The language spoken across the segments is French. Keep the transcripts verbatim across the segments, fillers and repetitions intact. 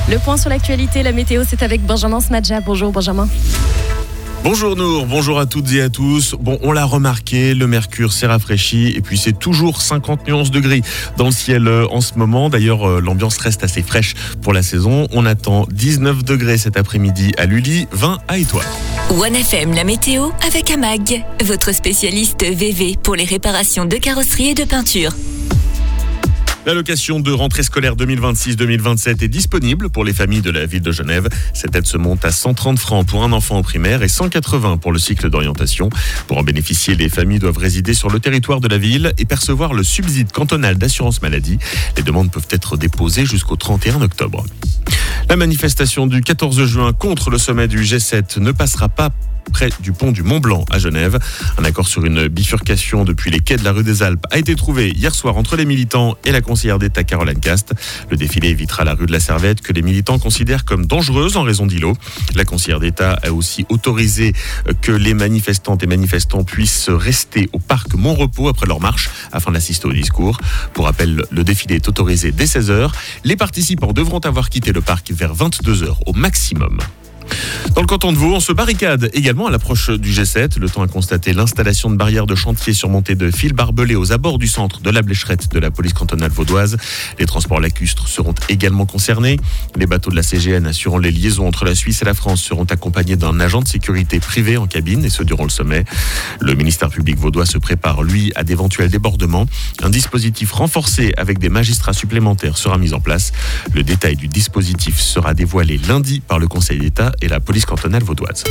Le point sur l'actualité, la météo, c'est avec Benjamin Smadja. Bonjour Benjamin. Bonjour Nour, bonjour à toutes et à tous. Bon, on l'a remarqué, le mercure s'est rafraîchi et puis c'est toujours cinquante nuances de gris dans le ciel en ce moment. D'ailleurs, l'ambiance reste assez fraîche pour la saison. On attend dix-neuf degrés cet après-midi à Lully, vingt à Étoile. One F M, la météo avec Amag, votre spécialiste V V pour les réparations de carrosserie et de peinture. La location de rentrée scolaire deux mille vingt-six deux mille vingt-sept est disponible pour les familles de la ville de Genève. Cette aide se monte à cent trente francs pour un enfant au primaire et cent quatre-vingts pour le cycle d'orientation. Pour en bénéficier, les familles doivent résider sur le territoire de la ville et percevoir le subside cantonal d'assurance maladie. Les demandes peuvent être déposées jusqu'au trente et un octobre. La manifestation du quatorze juin contre le sommet du G sept ne passera pas près du pont du Mont Blanc à Genève. Un accord sur une bifurcation depuis les quais de la rue des Alpes a été trouvé hier soir entre les militants et la conseillère d'État Caroline Cast. Le défilé évitera la rue de la Servette que les militants considèrent comme dangereuse en raison d'îlots. La conseillère d'État a aussi autorisé que les manifestantes et manifestants puissent rester au parc Montrepos après leur marche afin d'assister au discours. Pour rappel, le défilé est autorisé dès seize heures. Les participants devront avoir quitté le parc vers vingt-deux heures au maximum. Dans le canton de Vaud, on se barricade également à l'approche du G sept. Le temps a constaté l'installation de barrières de chantier surmontées de fils barbelés aux abords du centre de la Blécherette de la police cantonale vaudoise. Les transports lacustres seront également concernés. Les bateaux de la C G N assurant les liaisons entre la Suisse et la France seront accompagnés d'un agent de sécurité privé en cabine, et ce durant le sommet. Le ministère public vaudois se prépare, lui, à d'éventuels débordements. Un dispositif renforcé avec des magistrats supplémentaires sera mis en place. Le détail du dispositif sera dévoilé lundi par le Conseil d'État et la police cantonale vaudoise.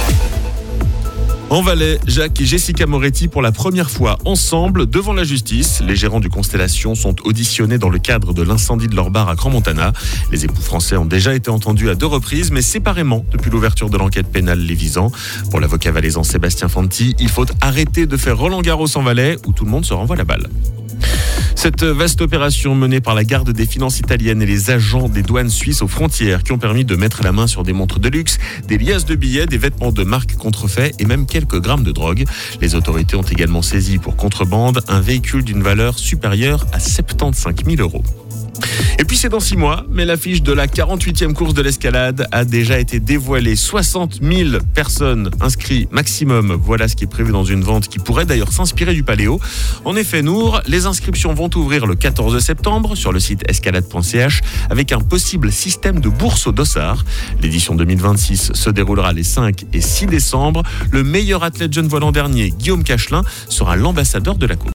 En Valais, Jacques et Jessica Moretti pour la première fois ensemble devant la justice. Les gérants du Constellation sont auditionnés dans le cadre de l'incendie de leur bar à Crans-Montana. Les époux français ont déjà été entendus à deux reprises, mais séparément depuis l'ouverture de l'enquête pénale les visant. Pour l'avocat valaisan Sébastien Fanti, il faut arrêter de faire Roland Garros en Valais où tout le monde se renvoie la balle. Cette vaste opération menée par la garde des finances italienne et les agents des douanes suisses aux frontières qui ont permis de mettre la main sur des montres de luxe, des liasses de billets, des vêtements de marque contrefaits et même quelques grammes de drogue. Les autorités ont également saisi pour contrebande un véhicule d'une valeur supérieure à soixante-quinze mille euros. Et puis c'est dans six mois, mais l'affiche de la quarante-huitième course de l'escalade a déjà été dévoilée. soixante mille personnes inscrites maximum. Voilà ce qui est prévu dans une vente qui pourrait d'ailleurs s'inspirer du Paléo. En effet, Nour, les inscriptions vont ouvrir le quatorze septembre sur le site escalade point c h avec un possible système de bourse au dossard. L'édition deux mille vingt-six se déroulera les cinq et six décembre. Le meilleur athlète jeune volant dernier, Guillaume Cachelin, sera l'ambassadeur de la course.